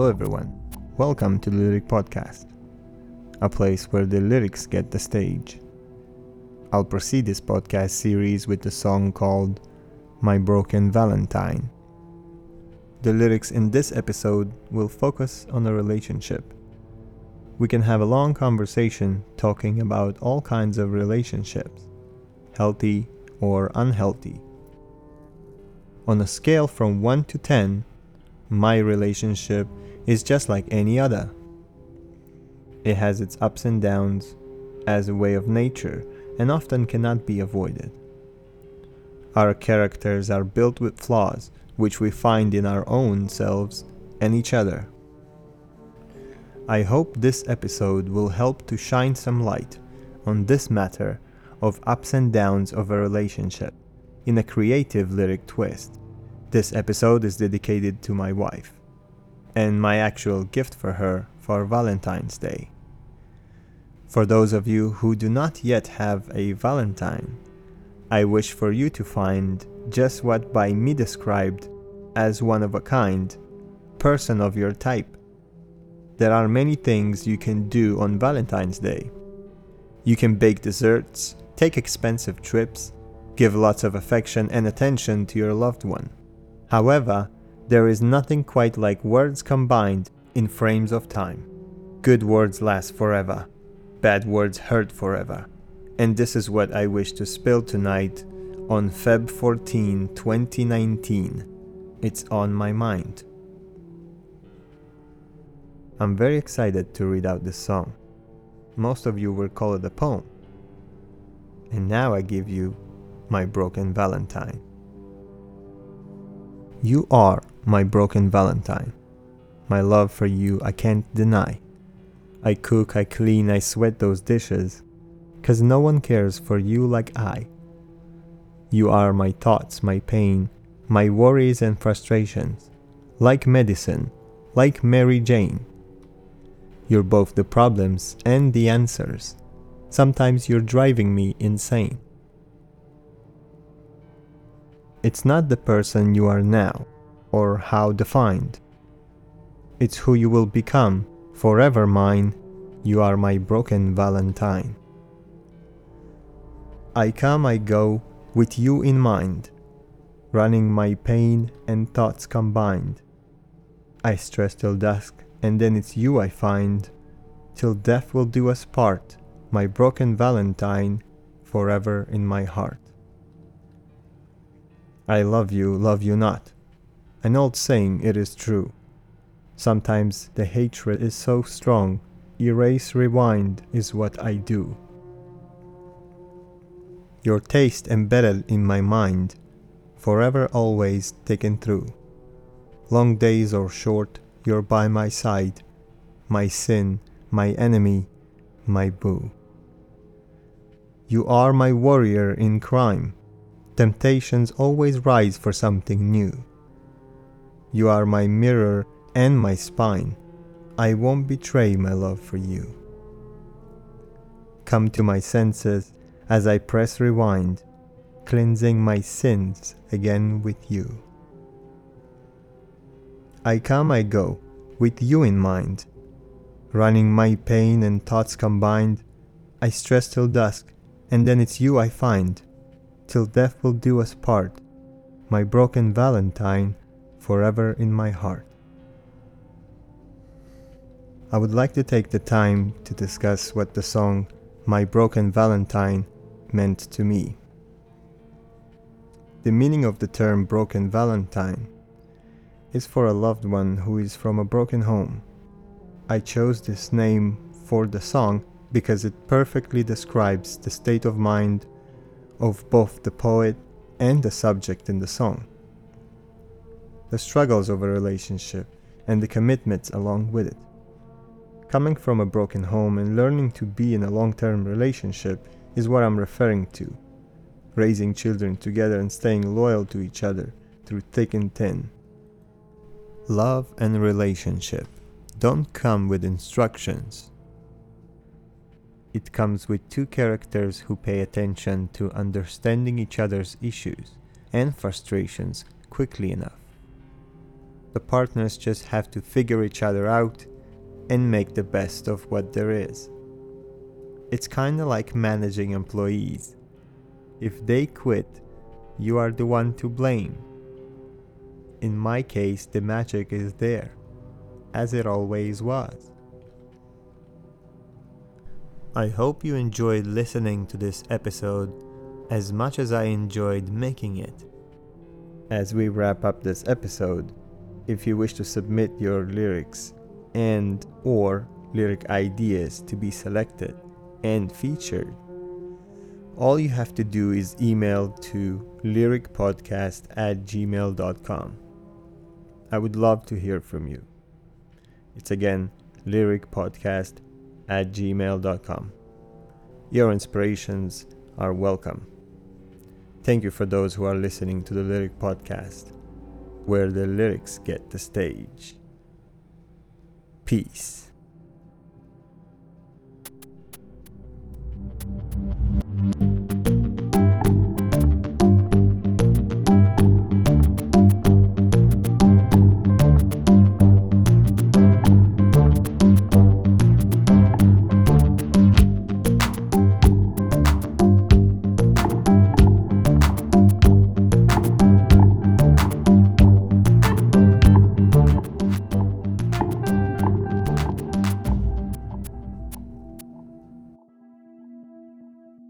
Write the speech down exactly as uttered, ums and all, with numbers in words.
Hello everyone, welcome to the Lyric Podcast, a place where the lyrics get the stage. I'll proceed this podcast series with the song called My Broken Valentine. The lyrics in this episode will focus on a relationship. We can have a long conversation talking about all kinds of relationships, healthy or unhealthy. On a scale from one to ten, my relationship is just like any other. It has its ups and downs as a way of nature and often cannot be avoided. Our characters are built with flaws which we find in our own selves and each other. I hope this episode will help to shine some light on this matter of ups and downs of a relationship in a creative lyric twist. This episode is dedicated to my wife, and my actual gift for her for Valentine's Day. For those of you who do not yet have a Valentine, I wish for you to find just what by me described as one of a kind, person of your type. There are many things you can do on Valentine's Day. You can bake desserts, take expensive trips, give lots of affection and attention to your loved one. However, there is nothing quite like words combined in frames of time. Good words last forever. Bad words hurt forever. And this is what I wish to spill tonight on February fourteenth, twenty nineteen. It's on my mind. I'm very excited to read out this song. Most of you will call it a poem. And now I give you My Broken Valentine. You are my broken Valentine. My love for you I can't deny. I cook, I clean, I sweat those dishes, 'cause no one cares for you like I. You are my thoughts, my pain, my worries and frustrations, like medicine, like Mary Jane. You're both the problems and the answers. Sometimes you're driving me insane. It's not the person you are now, or how defined. It's who you will become, forever mine. You are my broken Valentine. I come, I go, with you in mind, running my pain and thoughts combined. I stress till dusk, and then it's you I find, till death will do us part, my broken Valentine, forever in my heart. I love you, love you not. An old saying, it is true. Sometimes the hatred is so strong, erase, rewind is what I do. Your taste embedded in my mind, forever always taken through. Long days or short, you're by my side, my sin, my enemy, my boo. You are my warrior in crime. Temptations always rise for something new. You are my mirror and my spine. I won't betray my love for you. Come to my senses as I press rewind, cleansing my sins again with you. I come, I go, with you in mind, running my pain and thoughts combined. I stress till dusk, and then it's you I find, till death will do us part, my broken Valentine, forever in my heart. I would like to take the time to discuss what the song My Broken Valentine meant to me. The meaning of the term broken Valentine is for a loved one who is from a broken home. I chose this name for the song because it perfectly describes the state of mind of both the poet and the subject in the song. The struggles of a relationship and the commitments along with it. Coming from a broken home and learning to be in a long-term relationship is what I'm referring to. Raising children together and staying loyal to each other through thick and thin. Love and relationship don't come with instructions. It comes with two characters who pay attention to understanding each other's issues and frustrations quickly enough. The partners just have to figure each other out and make the best of what there is. It's kinda like managing employees. If they quit, you are the one to blame. In my case, the magic is there, as it always was. I hope you enjoyed listening to this episode as much as I enjoyed making it. As we wrap up this episode, if you wish to submit your lyrics and or lyric ideas to be selected and featured, all you have to do is email to lyricpodcast at gmail dot com. I would love to hear from you. It's again lyricpodcast at gmail dot com. Your inspirations are welcome. Thank you for those who are listening to the Lyric Podcast, where the lyrics get the stage. Peace.